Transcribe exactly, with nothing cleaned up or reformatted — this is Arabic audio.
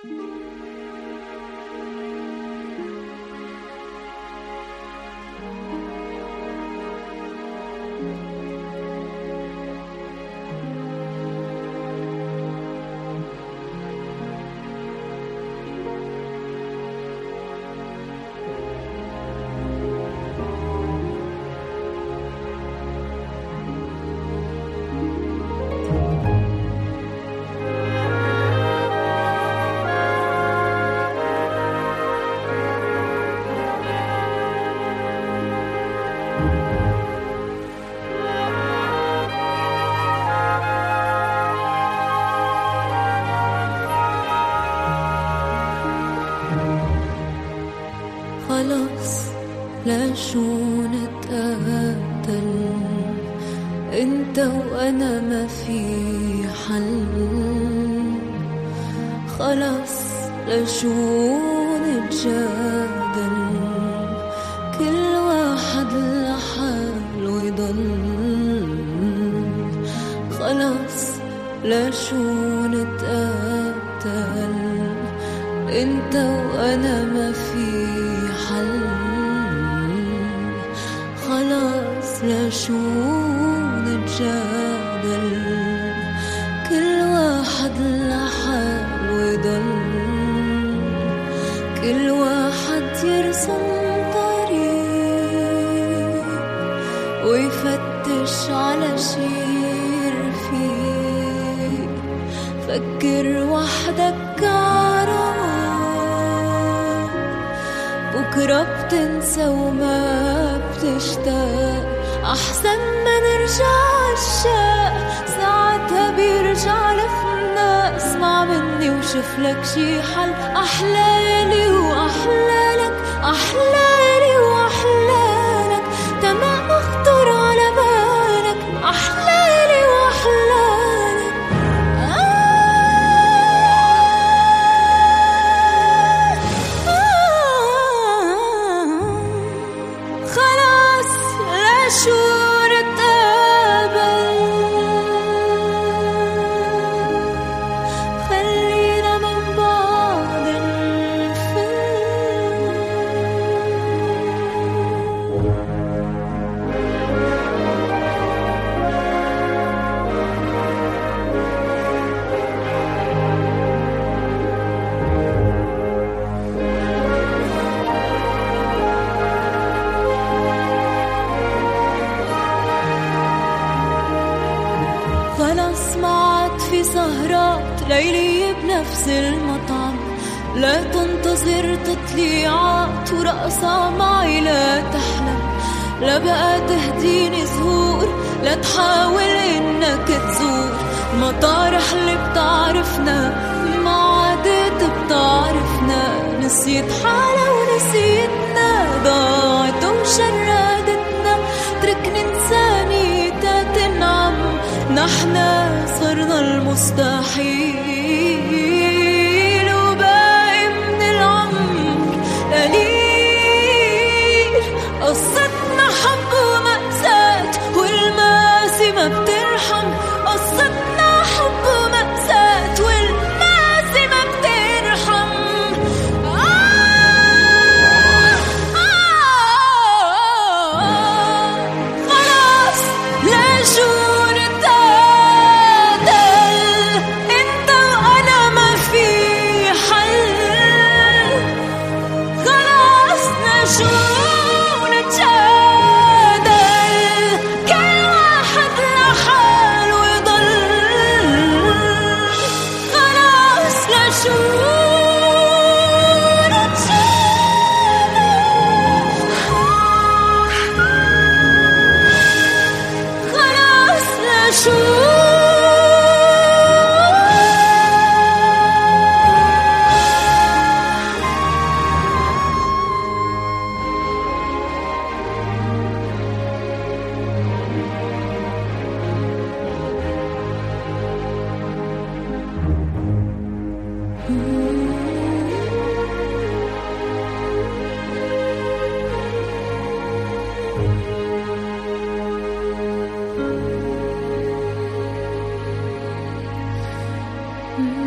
خلاص لا شو نتقاتل، انت وانا ما في حل. خلاص لا شو نتجادل، كل واحد لحاله يضل. خلاص لا شو نتقاتل، انت وانا ما في حل. خلاص لا شو نتجادل، كل واحد لحاله يضل. كل واحد يرسم طريق ويفتش على شي رفيق. فكر وحدك كرام، بكرة بتنسى وما بتشتاق. أحسن ما نرجع عشاق، ساعتها بيرجع لفنا. اسمع مني وشوف لك شي حل. أحلالي وأحلالك، أحلالي وأحلالك، تمام اخطر على بالك. أحلالي وأحلالك آه آه. خلاص لا شو نتقابل، خلينا من بعض نفل. خلاص ما عاد في سهرات ليلية بنفس المطعم. لا تنتظر تطليعات ورقصة معي لا تحلم. لا بقى تهديني زهور، لا تحاول انك تزور المطارح اللي بتعرفنا. ما عادت بتعرفنا، نسيت حالة ونسيتنا. ضاعت وشردتنا، تركني انساني تنعم. نحنا صرنا المستحيل، وباقي من العمر قليل. قصتنا حب ومأساة، والماسي ما بترحم. قصتنا حب ومأساة، والماسي ما بترحم. آه آه آه. خلاص لا شو Mm-hmm.